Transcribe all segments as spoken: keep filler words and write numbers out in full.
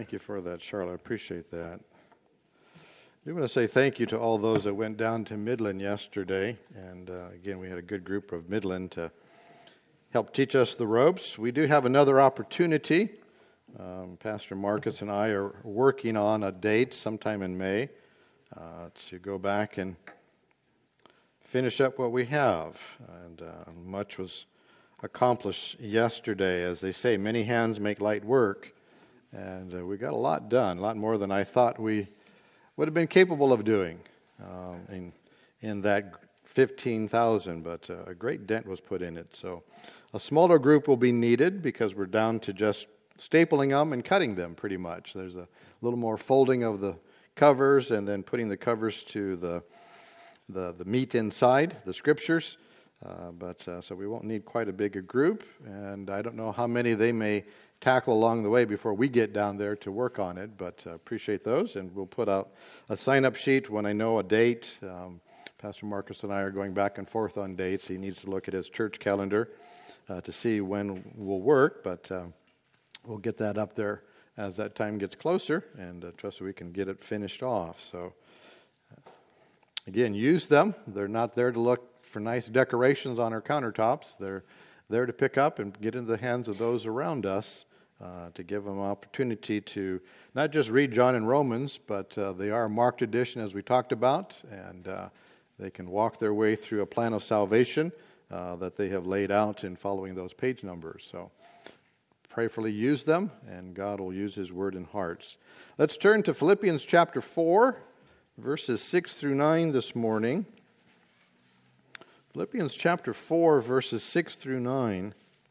Thank you for that, Charlotte. I appreciate that. I do want to say thank you to all those that went down to Midland yesterday. And uh, again, we had a good group of Midland to help teach us the ropes. We do have another opportunity. Um, Pastor Marcus and I are working on a date sometime in May uh, to go back and finish up what we have. And uh, much was accomplished yesterday. As they say, many hands make light work. And uh, we got a lot done, a lot more than I thought we would have been capable of doing um, in in that fifteen thousand, but uh, a great dent was put in it. So a smaller group will be needed because we're down to just stapling them and cutting them pretty much. There's a little more folding of the covers and then putting the covers to the the, the meat inside, the scriptures. Uh, but uh, so we won't need quite a bigger group, and I don't know how many they may tackle along the way before we get down there to work on it, but uh, appreciate those, and we'll put out a sign-up sheet when I know a date. Um, Pastor Marcus and I are going back and forth on dates. He needs to look at his church calendar uh, to see when we'll work, but uh, we'll get that up there as that time gets closer, and uh, trust we can get it finished off. So, uh, again, use them. They're not there to look for nice decorations on our countertops. They're there to pick up and get into the hands of those around us uh, to give them an opportunity to not just read John and Romans, but uh, they are a marked edition as we talked about, and uh, they can walk their way through a plan of salvation uh, that they have laid out in following those page numbers. So prayerfully use them, and God will use His Word in hearts. Let's turn to Philippians chapter four, verses six through nine this morning. Philippians chapter four, verses six through nine.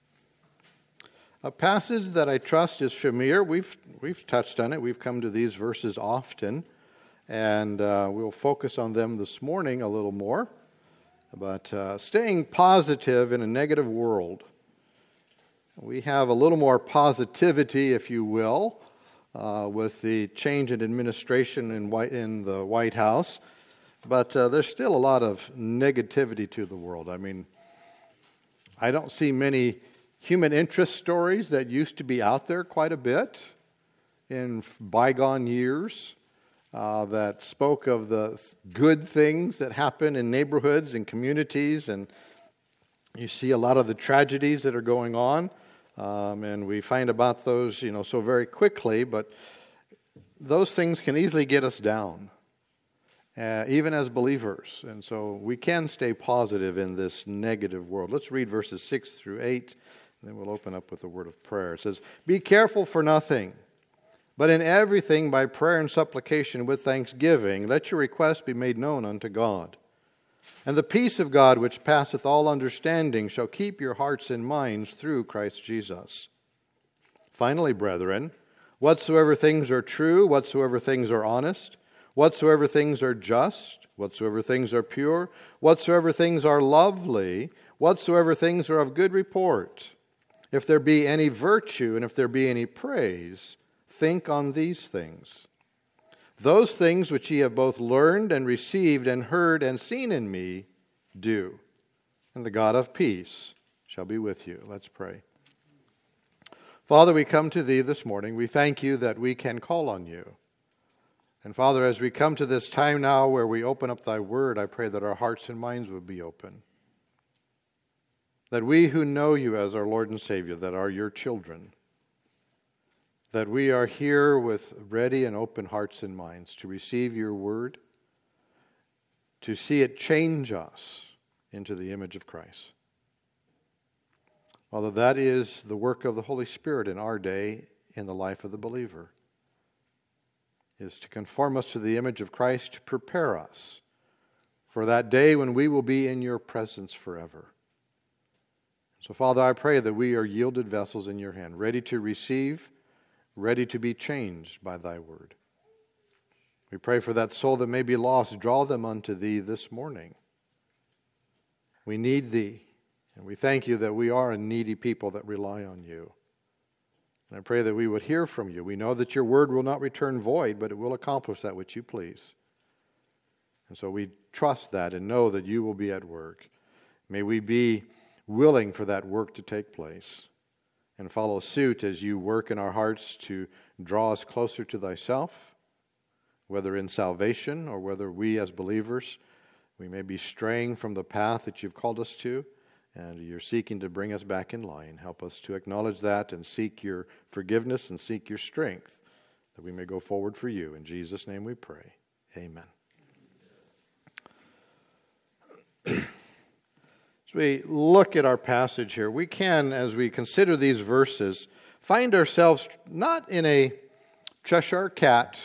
A passage that I trust is familiar. We've we've touched on it. We've come to these verses often, and uh, we'll focus on them this morning a little more. But uh, staying positive in a negative world. We have a little more positivity, if you will, uh, with the change in administration in, White, in the White House. But uh, there's still a lot of negativity to the world. I mean, I don't see many human interest stories that used to be out there quite a bit in bygone years uh, that spoke of the good things that happen in neighborhoods and communities. And you see a lot of the tragedies that are going on. Um, and we find about those, you know, so very quickly. But those things can easily get us down. Uh, even as believers. And so we can stay positive in this negative world. Let's read verses six through eight, and then we'll open up with a word of prayer. It says, "Be careful for nothing, but in everything by prayer and supplication with thanksgiving, let your requests be made known unto God. And the peace of God, which passeth all understanding, shall keep your hearts and minds through Christ Jesus. Finally, brethren, whatsoever things are true, whatsoever things are honest, whatsoever things are just, whatsoever things are pure, whatsoever things are lovely, whatsoever things are of good report, if there be any virtue and if there be any praise, think on these things. Those things which ye have both learned and received and heard and seen in me, do. And the God of peace shall be with you." Let's pray. Father, we come to Thee this morning. We thank You that we can call on You. And Father, as we come to this time now where we open up Thy Word, I pray that our hearts and minds would be open. That we who know You as our Lord and Savior, that are Your children, that we are here with ready and open hearts and minds to receive Your Word, to see it change us into the image of Christ. Father, that is the work of the Holy Spirit in our day, in the life of the believer, is to conform us to the image of Christ, to prepare us for that day when we will be in Your presence forever. So, Father, I pray that we are yielded vessels in Your hand, ready to receive, ready to be changed by Thy Word. We pray for that soul that may be lost. Draw them unto Thee this morning. We need Thee, and we thank You that we are a needy people that rely on You. And I pray that we would hear from You. We know that Your Word will not return void, but it will accomplish that which You please. And so we trust that and know that You will be at work. May we be willing for that work to take place. and follow suit as you work in our hearts to draw us closer to thyself, whether in salvation or whether we as believers, we may be straying from the path that you've called us to, and you're seeking to bring us back in line. Help us to acknowledge that and seek your forgiveness and seek your strength, that we may go forward for you. In Jesus' name we pray. Amen. As we look at our passage here, we can, as we consider these verses, find ourselves not in a Cheshire cat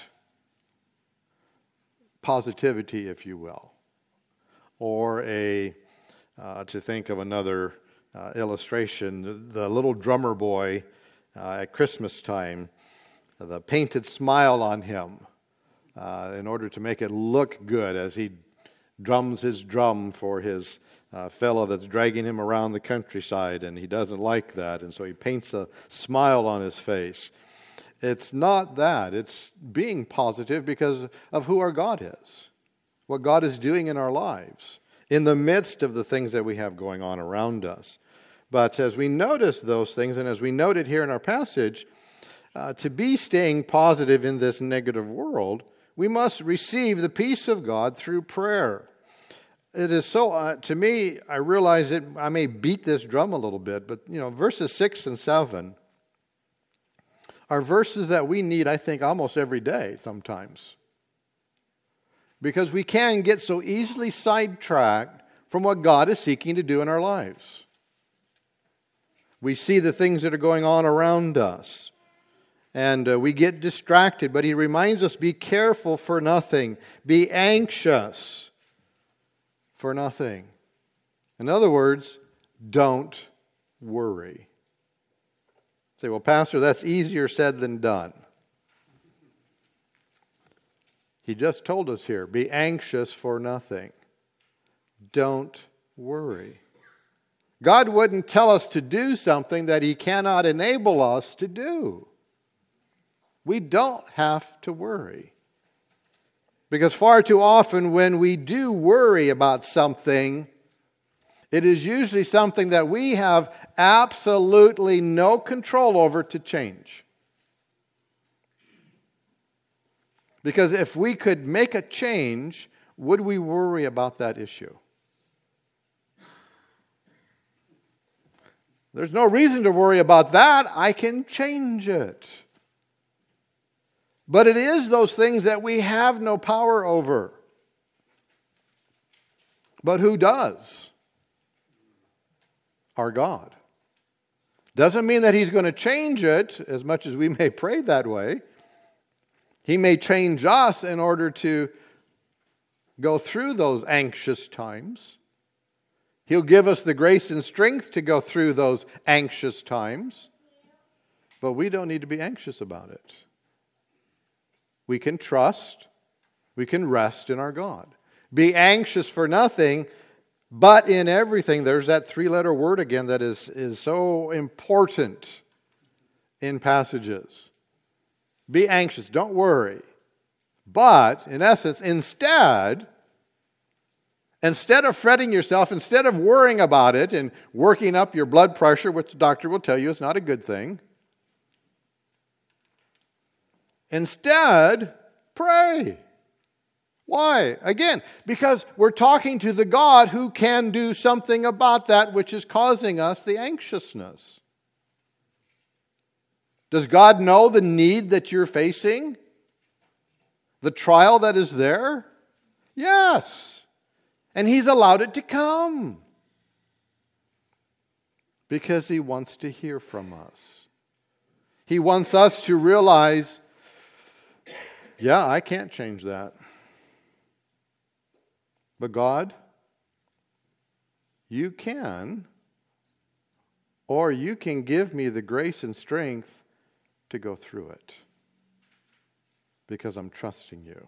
positivity, if you will, or a, uh, to think of another uh, illustration, the, the little drummer boy uh, at Christmas time, the painted smile on him uh, in order to make it look good as he drums his drum for his uh, fellow that's dragging him around the countryside, and he doesn't like that, and so he paints a smile on his face. It's not that. It's being positive because of who our God is, what God is doing in our lives, in the midst of the things that we have going on around us. But as we notice those things, and as we note it here in our passage, uh, to be staying positive in this negative world, we must receive the peace of God through prayer. It is so, uh, to me, I realize that I may beat this drum a little bit, but, you know, verses six and seven are verses that we need, I think, almost every day sometimes. Because we can get so easily sidetracked from what God is seeking to do in our lives. We see the things that are going on around us, and uh, we get distracted, but he reminds us, be careful for nothing, be anxious for nothing. In other words, don't worry. Say, well, Pastor, that's easier said than done. He just told us here, be anxious for nothing. Don't worry. God wouldn't tell us to do something that he cannot enable us to do. We don't have to worry. Because far too often when we do worry about something, it is usually something that we have absolutely no control over to change. Because if we could make a change, would we worry about that issue? There's no reason to worry about that. I can change it. But it is those things that we have no power over. But who does? Our God. Doesn't mean that he's going to change it, as much as we may pray that way. He may change us in order to go through those anxious times. He'll give us the grace and strength to go through those anxious times. But we don't need to be anxious about it. We can trust, we can rest in our God. Be anxious for nothing, but in everything. There's that three-letter word again that is, is so important in passages. Be anxious, don't worry. But, in essence, instead, instead of fretting yourself, instead of worrying about it and working up your blood pressure, which the doctor will tell you is not a good thing, instead, pray. Why? Again, because we're talking to the God who can do something about that which is causing us the anxiousness. Does God know the need that you're facing? The trial that is there? Yes. And he's allowed it to come. Because he wants to hear from us. He wants us to realize, yeah, I can't change that. But God, you can, or you can give me the grace and strength to go through it. Because I'm trusting you.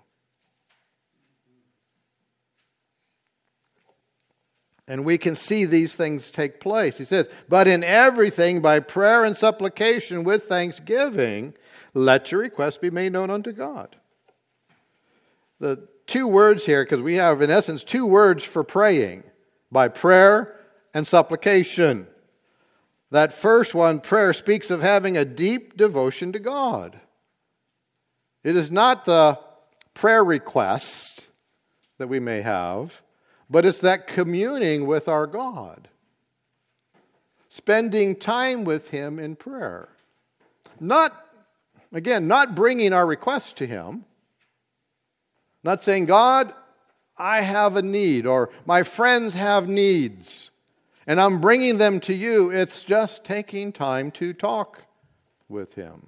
And we can see these things take place. He says, but in everything by prayer and supplication with thanksgiving, let your requests be made known unto God. The two words here, because we have in essence two words for praying, by prayer and supplication. That first one, prayer, speaks of having a deep devotion to God. It is not the prayer request that we may have, but it's that communing with our God. Spending time with Him in prayer. Not, again, not bringing our requests to Him. Not saying, God, I have a need, or my friends have needs, and I'm bringing them to you. It's just taking time to talk with Him.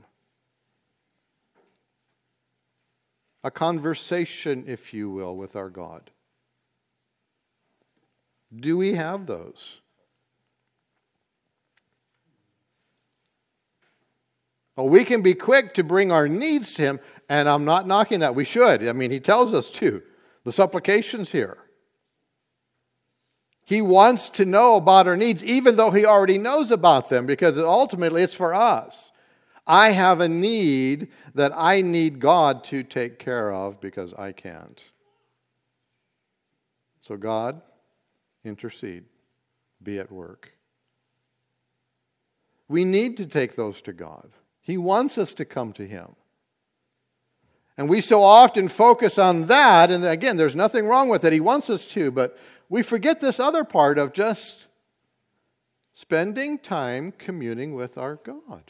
A conversation, if you will, with our God. Do we have those? Well, we can be quick to bring our needs to Him, and I'm not knocking that. We should. I mean, He tells us to. The supplications here. He wants to know about our needs, even though He already knows about them, because ultimately it's for us. I have a need that I need God to take care of because I can't. So God, intercede. Be at work. We need to take those to God. He wants us to come to Him. And we so often focus on that, and again, there's nothing wrong with it. He wants us to, but we forget this other part of just spending time communing with our God.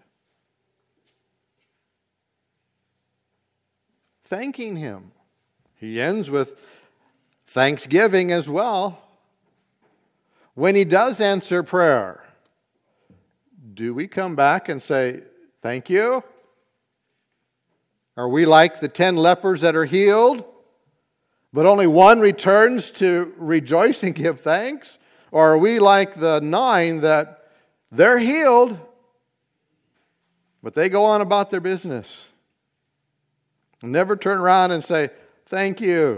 Thanking Him. He ends with thanksgiving as well. When He does answer prayer, do we come back and say, thank you? Are we like the ten lepers that are healed, but only one returns to rejoice and give thanks? Or are we like the nine that they're healed, but they go on about their business? And never turn around and say, thank you.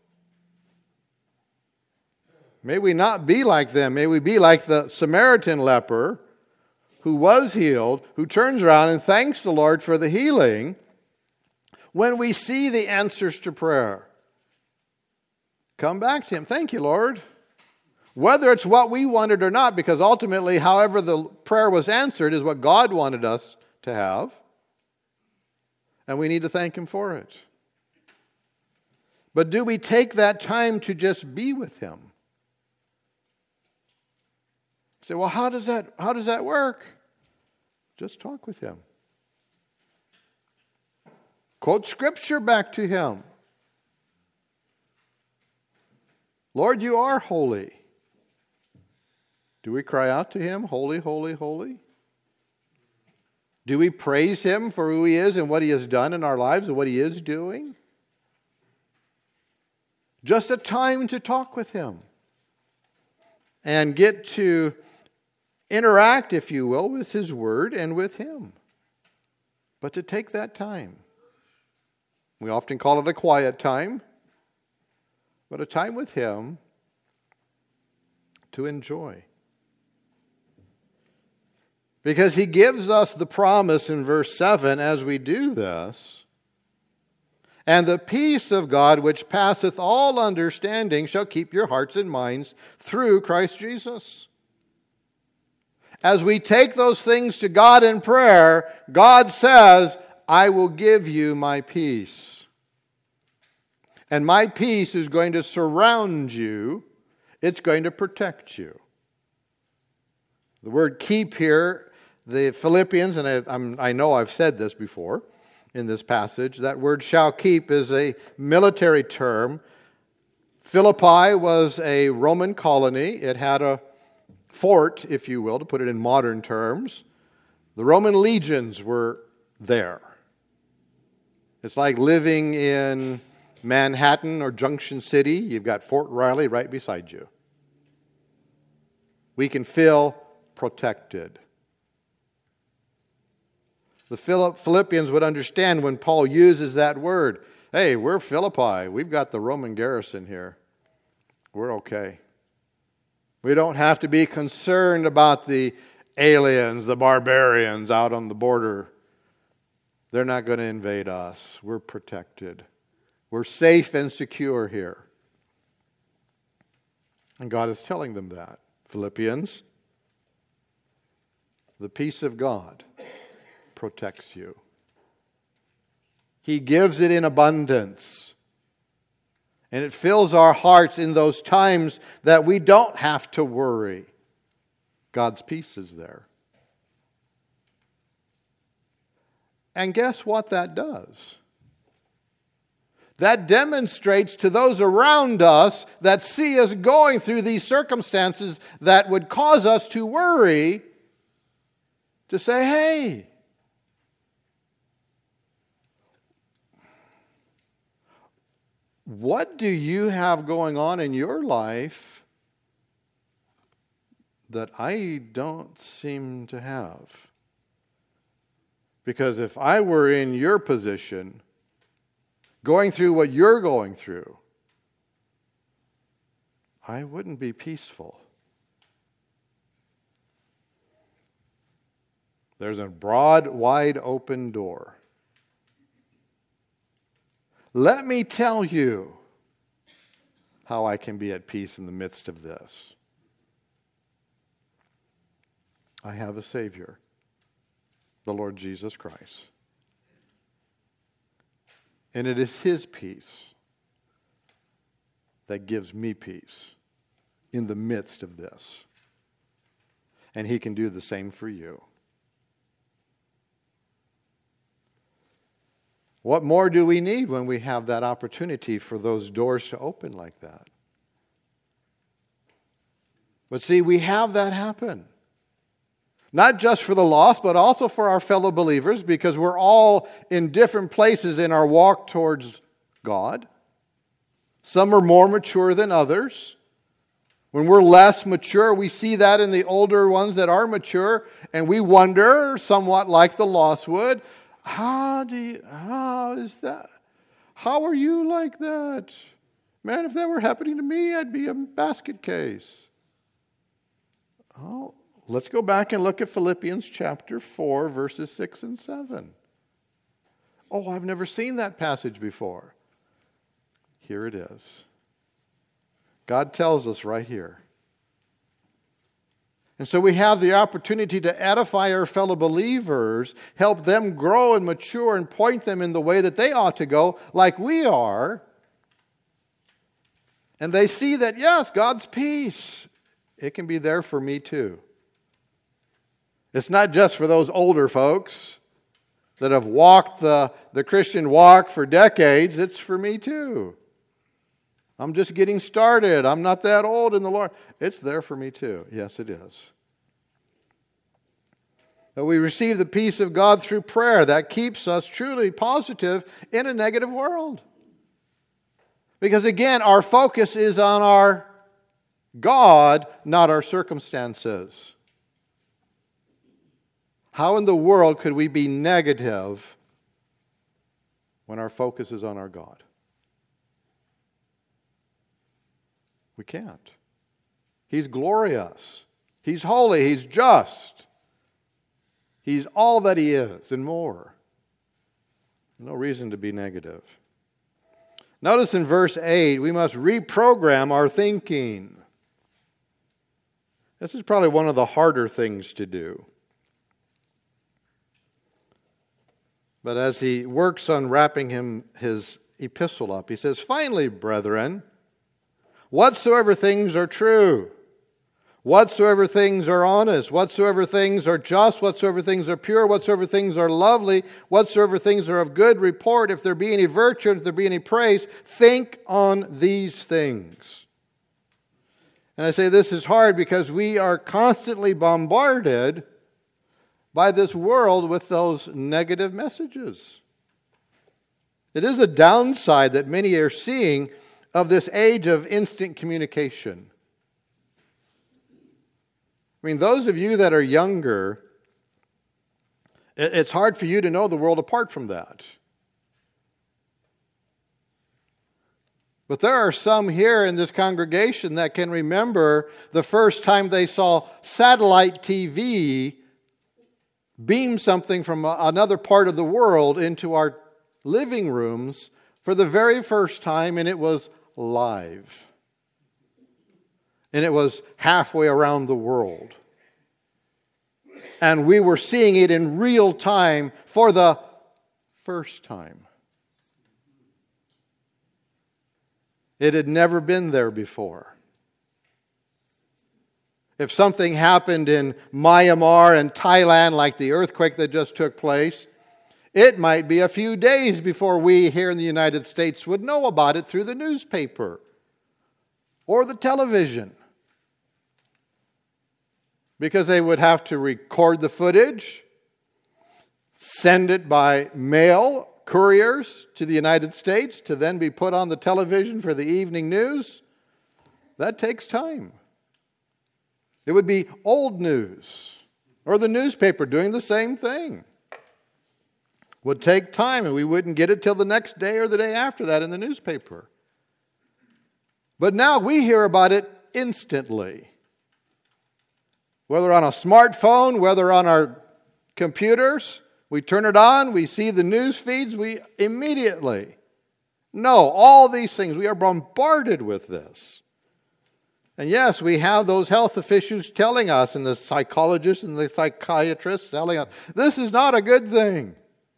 May we not be like them. May we be like the Samaritan leper who was healed, who turns around and thanks the Lord for the healing when we see the answers to prayer. Come back to Him. Thank you, Lord. Whether it's what we wanted or not, because ultimately, however the prayer was answered is what God wanted us to have. And we need to thank Him for it. But do we take that time to just be with Him? Say, well, how does that, how does that work? Just talk with Him. Quote Scripture back to Him. Lord, you are holy. Do we cry out to Him, holy, holy, holy? Do we praise Him for who He is and what He has done in our lives and what He is doing? Just a time to talk with Him and get to interact, if you will, with His Word and with Him. But to take that time. We often call it a quiet time, but a time with Him to enjoy. Because He gives us the promise in verse seven as we do this, and the peace of God which passeth all understanding shall keep your hearts and minds through Christ Jesus. As we take those things to God in prayer, God says, I will give you my peace. And my peace is going to surround you. It's going to protect you. The word keep here, the Philippians, and I, I'm, I know I've said this before in this passage, that word shall keep is a military term. Philippi was a Roman colony. It had a fort, if you will, to put it in modern terms. The Roman legions were there. It's like living in Manhattan or Junction City. You've got Fort Riley right beside you. We can feel protected. The Philippians would understand when Paul uses that word. Hey, we're Philippi. We've got the Roman garrison here. We're okay. We don't have to be concerned about the aliens, the barbarians out on the border. They're not going to invade us. We're protected. We're safe and secure here. And God is telling them that. Philippians the peace of God protects you. He gives it in abundance. And it fills our hearts in those times that we don't have to worry. God's peace is there. And guess what that does? That demonstrates to those around us that see us going through these circumstances that would cause us to worry, to say, hey, what do you have going on in your life that I don't seem to have? Because if I were in your position, going through what you're going through, I wouldn't be peaceful. There's a broad, wide open door. Let me tell you how I can be at peace in the midst of this. I have a Savior, the Lord Jesus Christ. And it is His peace that gives me peace in the midst of this. And He can do the same for you. What more do we need when we have that opportunity for those doors to open like that? But see, we have that happen. Not just for the lost, but also for our fellow believers, because we're all in different places in our walk towards God. Some are more mature than others. When we're less mature, we see that in the older ones that are mature, and we wonder, somewhat like the lost would, how do you, how is that? How are you like that? Man, if that were happening to me, I'd be a basket case. Oh, let's go back and look at Philippians chapter four, verses six and seven. Oh, I've never seen that passage before. Here it is. God tells us right here. And so we have the opportunity to edify our fellow believers, help them grow and mature and point them in the way that they ought to go, like we are. And they see that, yes, God's peace, it can be there for me too. It's not just for those older folks that have walked the, the Christian walk for decades. It's for me too. I'm just getting started. I'm not that old in the Lord. It's there for me too. Yes, it is. But we receive the peace of God through prayer that keeps us truly positive in a negative world. Because again, our focus is on our God, not our circumstances. How in the world could we be negative when our focus is on our God? We can't. He's glorious. He's holy. He's just. He's all that He is and more. No reason to be negative. Notice in verse eight, we must reprogram our thinking. This is probably one of the harder things to do. But as he works on wrapping him his epistle up, he says, "Finally, brethren, whatsoever things are true, whatsoever things are honest, whatsoever things are just, whatsoever things are pure, whatsoever things are lovely, whatsoever things are of good report, if there be any virtue, if there be any praise, think on these things." And I say this is hard because we are constantly bombarded by this world with those negative messages. It is a downside that many are seeing of this age of instant communication. I mean, those of you that are younger, it's hard for you to know the world apart from that. But there are some here in this congregation that can remember the first time they saw satellite T V beam something from another part of the world into our living rooms for the very first time, and it was live. And it was halfway around the world. And we were seeing it in real time for the first time. It had never been there before. If something happened in Myanmar and Thailand, like the earthquake that just took place, it might be a few days before we here in the United States would know about it through the newspaper or the television. Because they would have to record the footage, send it by mail, couriers to the United States to then be put on the television for the evening news. That takes time. It would be old news, or the newspaper doing the same thing. Would take time, and we wouldn't get it till the next day or the day after that in the newspaper. But now we hear about it instantly. Whether on a smartphone, whether on our computers, we turn it on, we see the news feeds, we immediately know all these things. We are bombarded with this. And yes, we have those health officials telling us, and the psychologists and the psychiatrists telling us, this is not a good thing.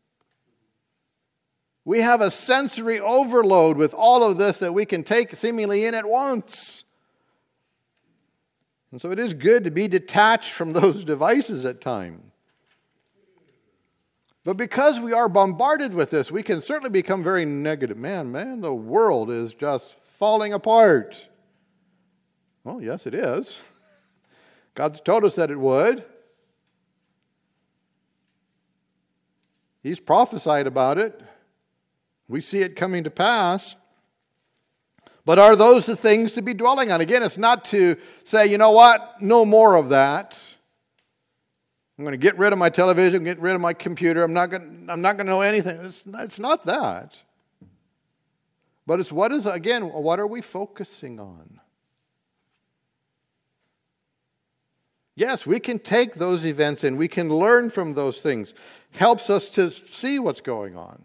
We have a sensory overload with all of this that we can take seemingly in at once. And so it is good to be detached from those devices at times. But because we are bombarded with this, we can certainly become very negative. Man, man, the world is just falling apart. Well, yes, it is. God's told us that it would. He's prophesied about it. We see it coming to pass. But are those the things to be dwelling on? Again, it's not to say, you know what, no more of that. I'm going to get rid of my television, get rid of my computer. I'm not going, I'm not going to know anything. It's, it's not that. But it's what is, again, what are we focusing on? Yes, we can take those events and we can learn from those things. Helps us to see what's going on.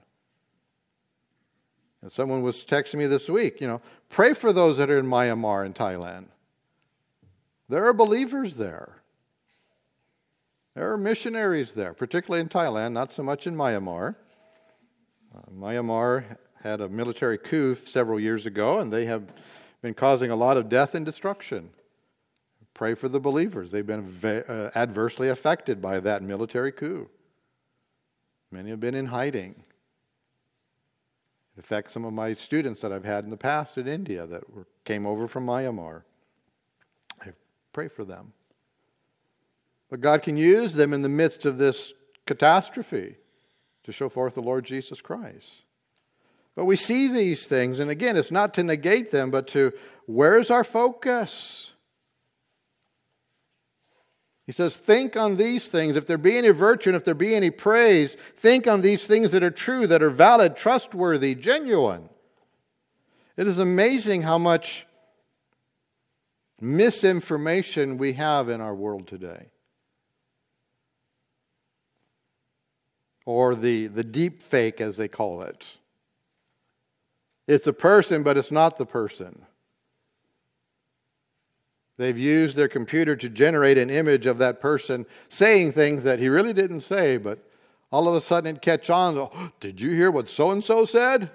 And someone was texting me this week, you know, pray for those that are in Myanmar and Thailand. There are believers there. There are missionaries there, particularly in Thailand, not so much in Myanmar. Uh, Myanmar had a military coup several years ago, and they have been causing a lot of death and destruction. Pray for the believers. They've been ve- uh, adversely affected by that military coup. Many have been in hiding. It affects some of my students that I've had in the past in India that were, came over from Myanmar. I pray for them. But God can use them in the midst of this catastrophe to show forth the Lord Jesus Christ. But we see these things, and again, it's not to negate them, but to, where's our focus? He says, think on these things. If there be any virtue and if there be any praise, think on these things that are true, that are valid, trustworthy, genuine. It is amazing how much misinformation we have in our world today. Or the, the deep fake, as they call it. It's a person, but it's not the person. They've used their computer to generate an image of that person saying things that he really didn't say, but all of a sudden it'd catch on. Oh, did you hear what so-and-so said?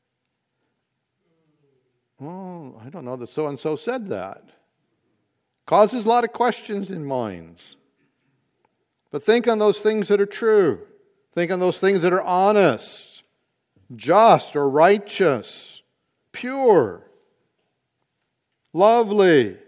Oh, I don't know that so-and-so said that. Causes a lot of questions in minds. But think on those things that are true. Think on those things that are honest, just or righteous, pure, lovely.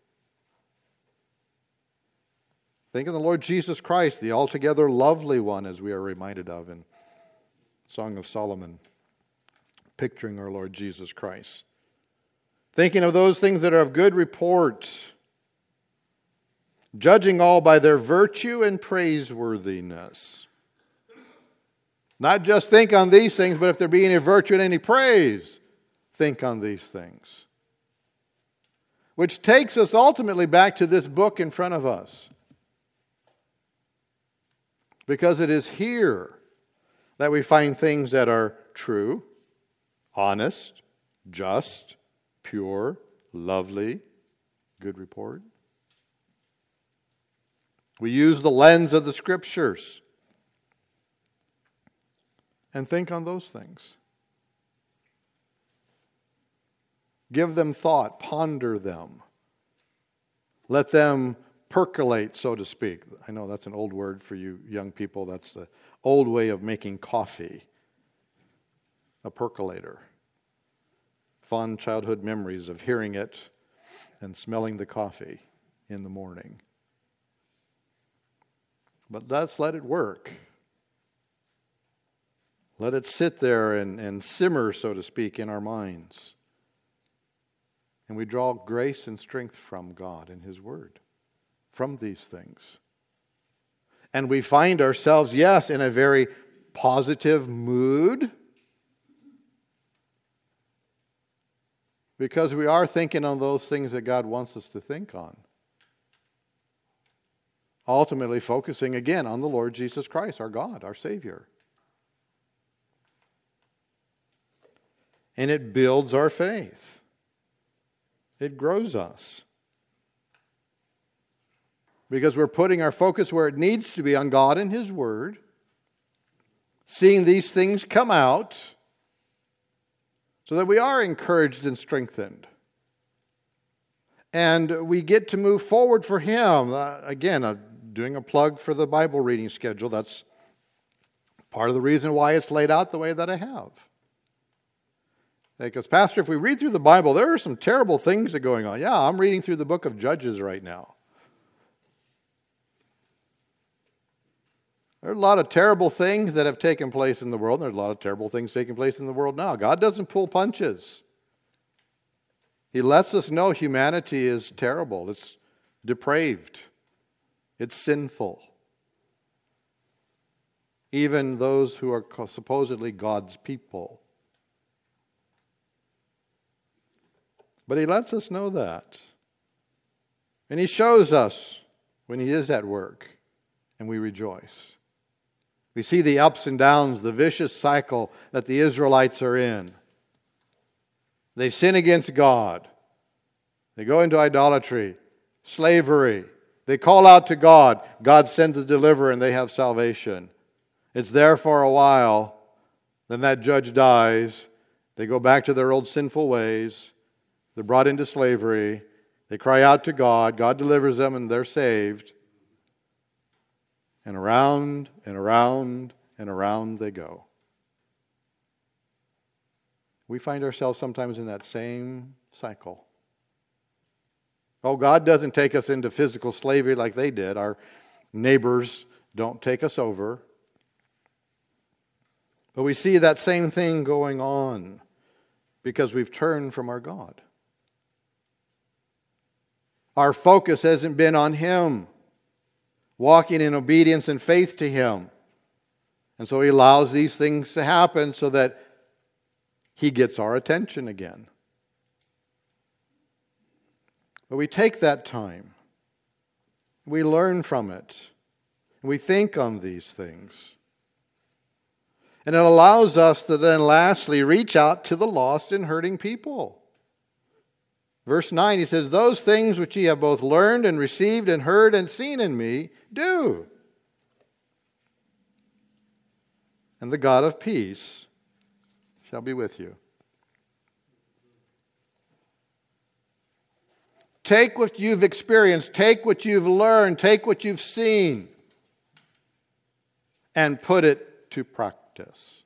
Think of the Lord Jesus Christ, the altogether lovely one, as we are reminded of in Song of Solomon, picturing our Lord Jesus Christ. Thinking of those things that are of good report, judging all by their virtue and praiseworthiness. Not just think on these things, but if there be any virtue and any praise, think on these things. Which takes us ultimately back to this book in front of us. Because it is here that we find things that are true, honest, just, pure, lovely, good report. We use the lens of the Scriptures and think on those things. Give them thought, ponder them. Let them percolate, so to speak. I know that's an old word for you young people. That's the old way of making coffee. A percolator. Fond childhood memories of hearing it and smelling the coffee in the morning. But let's let it work. Let it sit there and, and simmer, so to speak, in our minds. And we draw grace and strength from God and His Word, from these things. And we find ourselves, yes, in a very positive mood, because we are thinking on those things that God wants us to think on. Ultimately focusing again on the Lord Jesus Christ, our God, our Savior. And it builds our faith. It grows us. Because we're putting our focus where it needs to be, on God and His Word. Seeing these things come out so that we are encouraged and strengthened. And we get to move forward for Him. Uh, again, uh, doing a plug for the Bible reading schedule. That's part of the reason why it's laid out the way that I have. Because, Pastor, if we read through the Bible, there are some terrible things that are going on. Yeah, I'm reading through the book of Judges right now. There are a lot of terrible things that have taken place in the world. There's a lot of terrible things taking place in the world now. God doesn't pull punches. He lets us know humanity is terrible. It's depraved. It's sinful. Even those who are supposedly God's people. But He lets us know that. And He shows us when He is at work, and we rejoice. We see the ups and downs, the vicious cycle that the Israelites are in. They sin against God. They go into idolatry, slavery. They call out to God. God sends a deliverer and they have salvation. It's there for a while. Then that judge dies. They go back to their old sinful ways. They're brought into slavery. They cry out to God. God delivers them and they're saved. And around and around and around they go. We find ourselves sometimes in that same cycle. Oh, God doesn't take us into physical slavery like they did. Our neighbors don't take us over. But we see that same thing going on because we've turned from our God. Our focus hasn't been on Him, walking in obedience and faith to Him. And so He allows these things to happen so that He gets our attention again. But we take that time. We learn from it. We think on these things. And it allows us to then lastly reach out to the lost and hurting people. Verse nine, he says, "Those things which ye have both learned and received and heard and seen in me, do. And the God of peace shall be with you." Take what you've experienced, take what you've learned, take what you've seen, and put it to practice.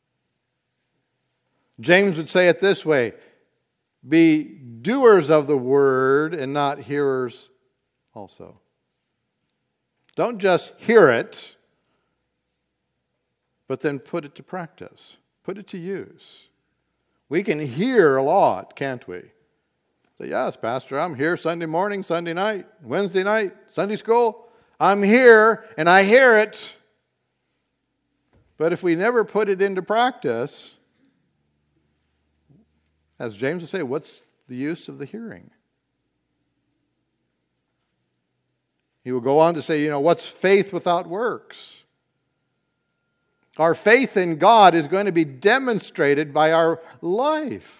James would say it this way: be doers of the word and not hearers also. Don't just hear it, but then put it to practice. Put it to use. We can hear a lot, can't we? Say, yes, Pastor, I'm here Sunday morning, Sunday night, Wednesday night, Sunday school. I'm here and I hear it. But if we never put it into practice, as James would say, what's the use of the hearing? He will go on to say, you know, what's faith without works? Our faith in God is going to be demonstrated by our life.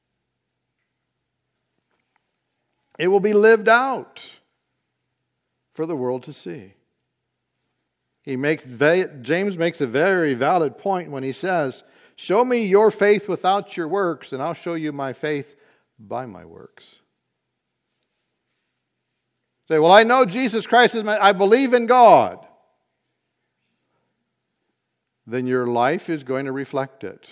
It will be lived out. for the world to see. He makes James makes a very valid point when he says, show me your faith without your works, and I'll show you my faith by my works. Say, well, I know Jesus Christ is my, I believe in God. Then your life is going to reflect it.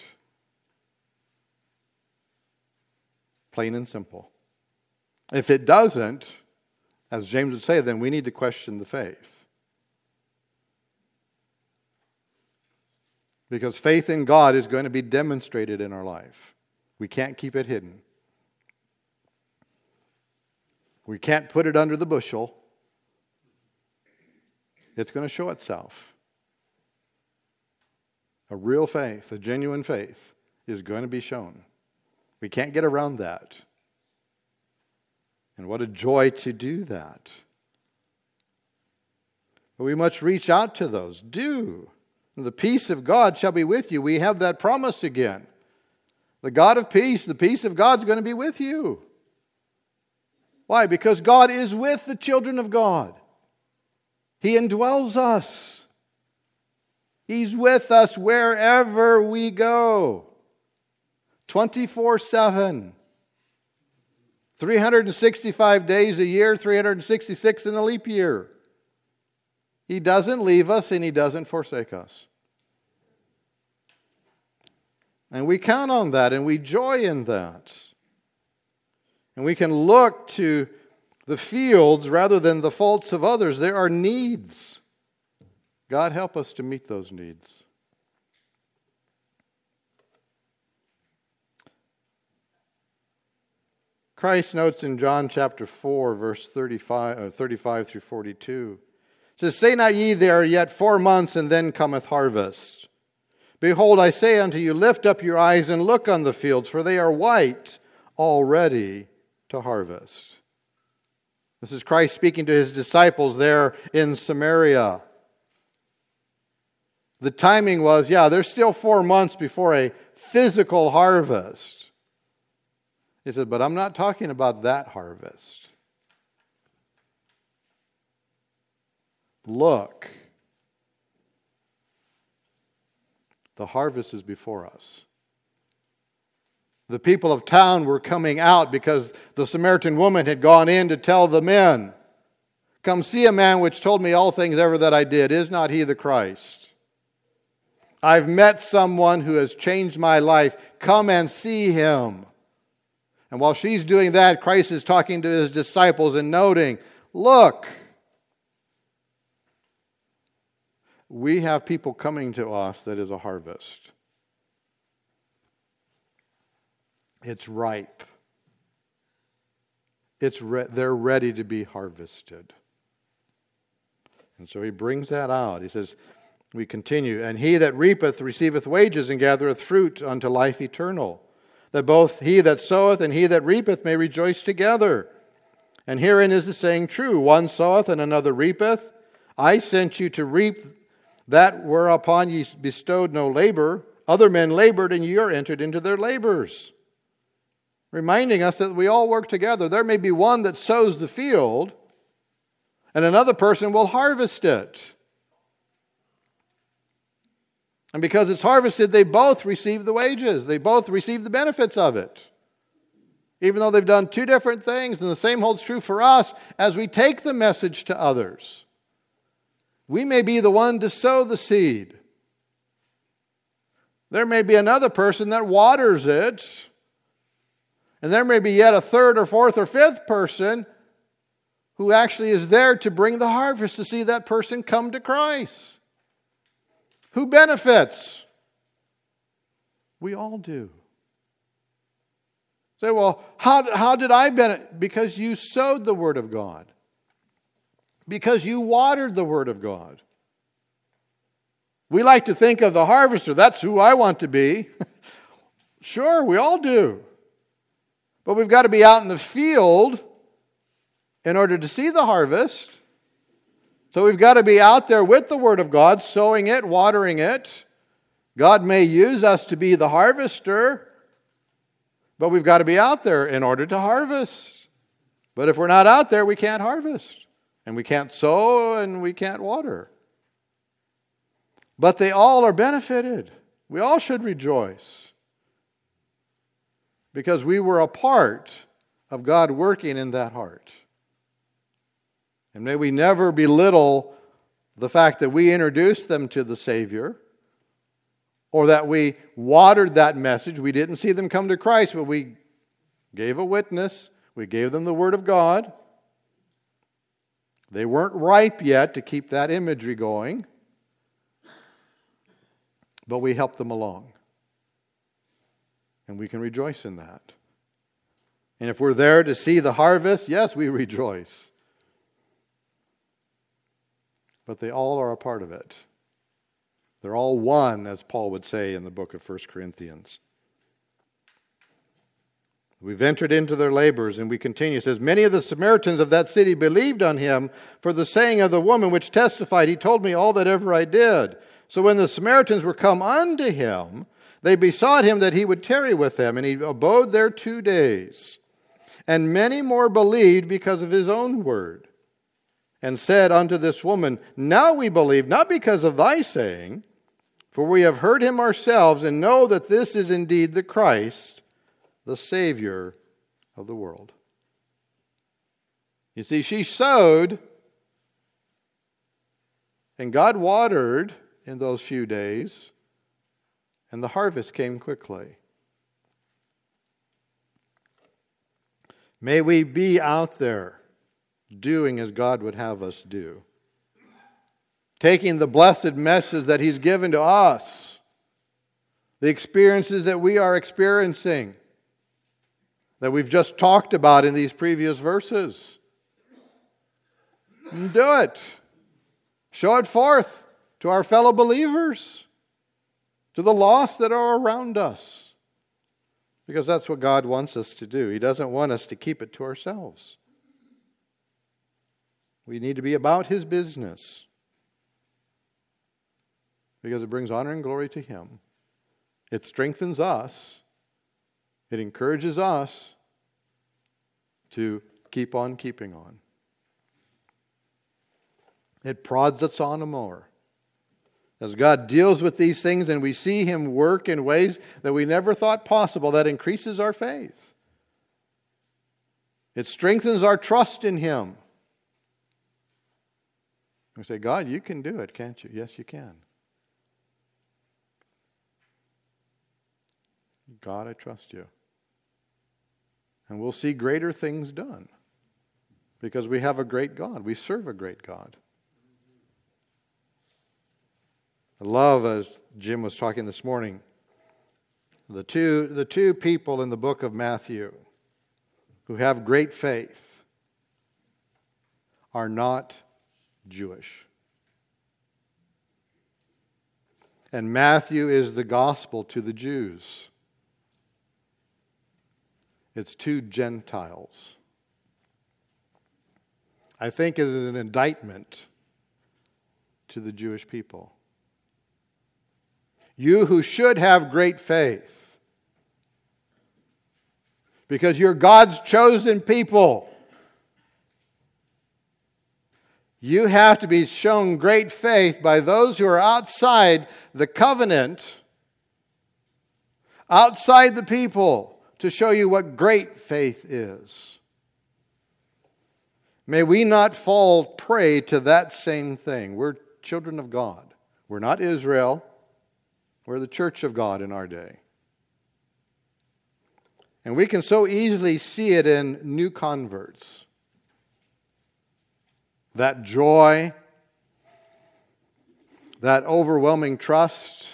Plain and simple. If it doesn't, as James would say, then we need to question the faith. Because faith in God is going to be demonstrated in our life. We can't keep it hidden. We can't put it under the bushel. It's going to show itself. A real faith, a genuine faith, is going to be shown. We can't get around that. And what a joy to do that. But we must reach out to those. Do. The peace of God shall be with you. We have that promise again. The God of peace, the peace of God is going to be with you. Why? Because God is with the children of God. He indwells us. He's with us wherever we go. twenty-four seven. three hundred sixty-five days a year, three hundred sixty-six in a leap year. He doesn't leave us and He doesn't forsake us. And we count on that and we joy in that. And we can look to the fields rather than the faults of others. There are needs. God help us to meet those needs. Christ notes in John chapter four, verse thirty-five, uh, thirty-five through forty-two. It says, say not ye, there are yet four months, and then cometh harvest. Behold, I say unto you, lift up your eyes and look on the fields, for they are white already to harvest. This is Christ speaking to His disciples there in Samaria. The timing was, yeah, there's still four months before a physical harvest. He said, but I'm not talking about that harvest. Look, the harvest is before us. The people of town were coming out because the Samaritan woman had gone in to tell the men, come see a man which told me all things ever that I did. Is not he the Christ? I've met someone who has changed my life. Come and see him. And while she's doing that, Christ is talking to His disciples and noting, look, we have people coming to us that is a harvest. It's ripe. It's re- they're ready to be harvested. And so He brings that out. He says, we continue, and he that reapeth receiveth wages and gathereth fruit unto life eternal, that both he that soweth and he that reapeth may rejoice together. And herein is the saying true, one soweth and another reapeth. I sent you to reap that whereupon ye bestowed no labor. Other men labored, and ye are entered into their labors. Reminding us that we all work together. There may be one that sows the field, and another person will harvest it. And because it's harvested, they both receive the wages. They both receive the benefits of it. Even though they've done two different things, and the same holds true for us as we take the message to others. We may be the one to sow the seed. There may be another person that waters it. And there may be yet a third or fourth or fifth person who actually is there to bring the harvest, to see that person come to Christ. Who benefits? We all do. Say, well, how, how did I benefit? Because you sowed the Word of God. Because you watered the Word of God. We like to think of the harvester. That's who I want to be. Sure, we all do. But we've got to be out in the field in order to see the harvest. So we've got to be out there with the Word of God, sowing it, watering it. God may use us to be the harvester, but we've got to be out there in order to harvest. But if we're not out there, we can't harvest. And we can't sow and we can't water. But they all are benefited. We all should rejoice. Because we were a part of God working in that heart. And may we never belittle the fact that we introduced them to the Savior, or that we watered that message. We didn't see them come to Christ, but we gave a witness. We gave them the Word of God. They weren't ripe yet to keep that imagery going, but we helped them along. And we can rejoice in that. And if we're there to see the harvest, yes, we rejoice. But they all are a part of it. They're all one, as Paul would say in the book of First Corinthians. We've entered into their labors, and we continue. It says, many of the Samaritans of that city believed on him for the saying of the woman which testified, he told me all that ever I did. So when the Samaritans were come unto him, they besought him that he would tarry with them, and he abode there two days. And many more believed because of his own word, and said unto this woman, now we believe, not because of thy saying, for we have heard him ourselves, and know that this is indeed the Christ, the Savior of the world. You see, she sowed, and God watered in those few days, and the harvest came quickly. May we be out there doing as God would have us do. Taking the blessed message that He's given to us, the experiences that we are experiencing, that we've just talked about in these previous verses. And do it. Show it forth to our fellow believers, to the lost that are around us. Because that's what God wants us to do. He doesn't want us to keep it to ourselves. We need to be about His business. Because it brings honor and glory to Him. It strengthens us. It encourages us to keep on keeping on. It prods us on more. As God deals with these things and we see Him work in ways that we never thought possible, that increases our faith. It strengthens our trust in Him. We say, God, you can do it, can't you? Yes, you can. God, I trust you. And we'll see greater things done. Because we have a great God. We serve a great God. I love, as Jim was talking this morning, the two, the two people in the book of Matthew who have great faith are not Jewish. And Matthew is the gospel to the Jews. It's two Gentiles. I think it is an indictment to the Jewish people. You who should have great faith, because you're God's chosen people, you have to be shown great faith by those who are outside the covenant, outside the people, to show you what great faith is. May we not fall prey to that same thing. We're children of God. We're not Israel. We're the church of God in our day. And we can so easily see it in new converts. That joy, that overwhelming trust.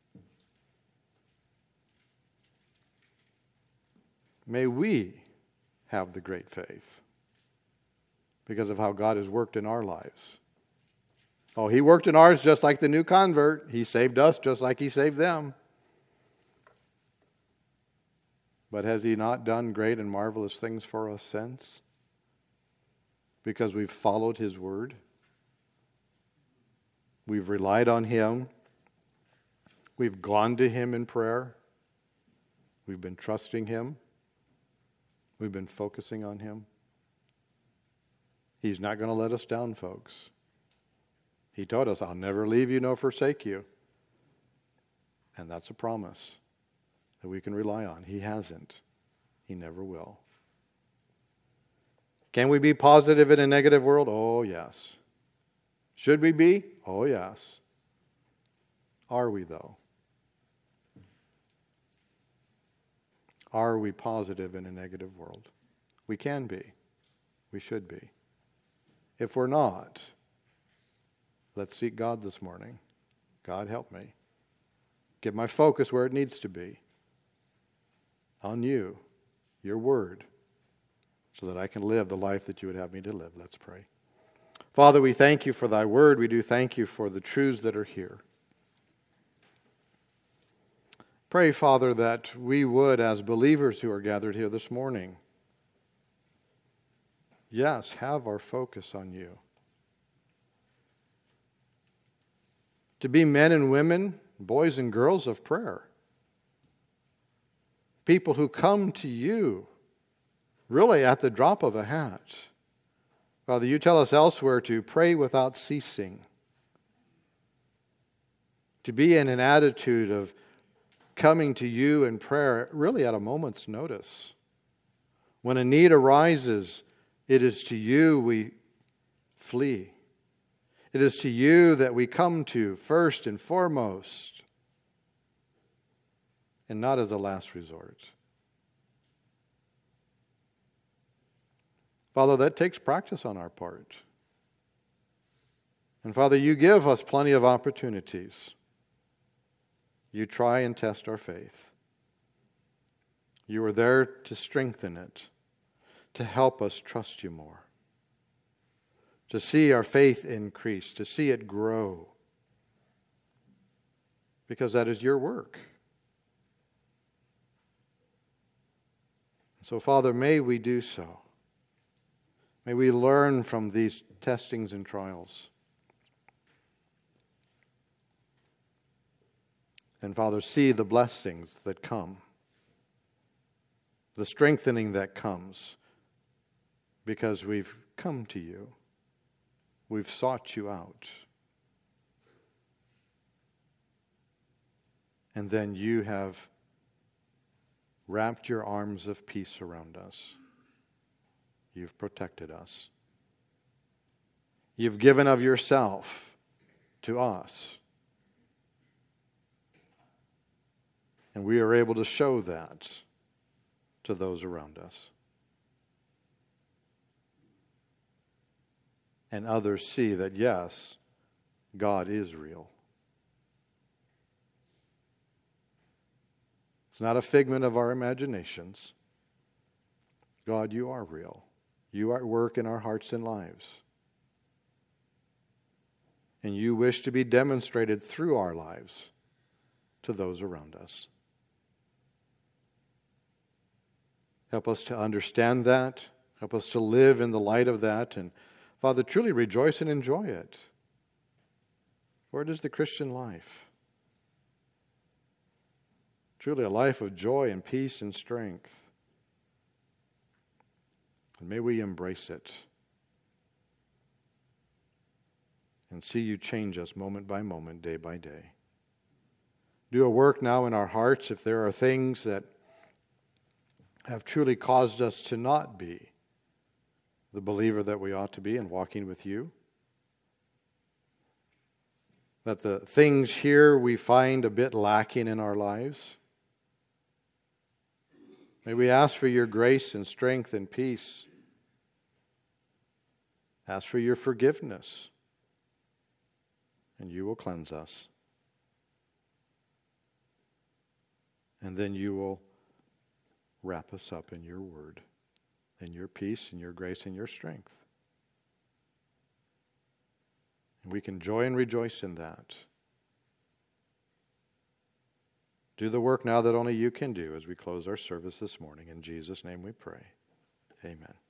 May we have the great faith because of how God has worked in our lives. Oh, He worked in ours just like the new convert. He saved us just like He saved them. But has He not done great and marvelous things for us since? Because we've followed His word. We've relied on Him. We've gone to Him in prayer. We've been trusting Him. We've been focusing on Him. He's not going to let us down, folks. He told us, I'll never leave you nor forsake you. And that's a promise that we can rely on. He hasn't. He never will. Can we be positive in a negative world? Oh, yes. Should we be? Oh, yes. Are we, though? Are we positive in a negative world? We can be. We should be. If we're not, let's seek God this morning. God, help me. Get my focus where it needs to be. On you, your word, so that I can live the life that you would have me to live. Let's pray. Father, we thank you for thy word. We do thank you for the truths that are here. Pray, Father, that we would, as believers who are gathered here this morning, yes, have our focus on you. To be men and women, boys and girls of prayer. People who come to you really at the drop of a hat. Father, you tell us elsewhere to pray without ceasing. To be in an attitude of coming to you in prayer really at a moment's notice. When a need arises, it is to you we flee. It is to you that we come to first and foremost, and not as a last resort. Father, that takes practice on our part. And Father, you give us plenty of opportunities. You try and test our faith. You are there to strengthen it, to help us trust you more, to see our faith increase, to see it grow, because that is your work. So, Father, may we do so. May we learn from these testings and trials. And Father, see the blessings that come, the strengthening that comes, because we've come to you. We've sought you out. And then you have wrapped your arms of peace around us. You've protected us. You've given of yourself to us. And we are able to show that to those around us. And others see that, yes, God is real. It's not a figment of our imaginations. God, you are real. You are at work in our hearts and lives. And you wish to be demonstrated through our lives to those around us. Help us to understand that. Help us to live in the light of that. And Father, truly rejoice and enjoy it. For it is the Christian life. Truly a life of joy and peace and strength. And may we embrace it. And see you change us moment by moment, day by day. Do a work now in our hearts if there are things that have truly caused us to not be the believer that we ought to be in walking with you. That the things here we find a bit lacking in our lives. May we ask for your grace and strength and peace. Ask for your forgiveness. And you will cleanse us. And then you will wrap us up in your word, in your peace, in your grace, and your strength. And we can joy and rejoice in that. Do the work now that only you can do as we close our service this morning. In Jesus' name we pray. Amen.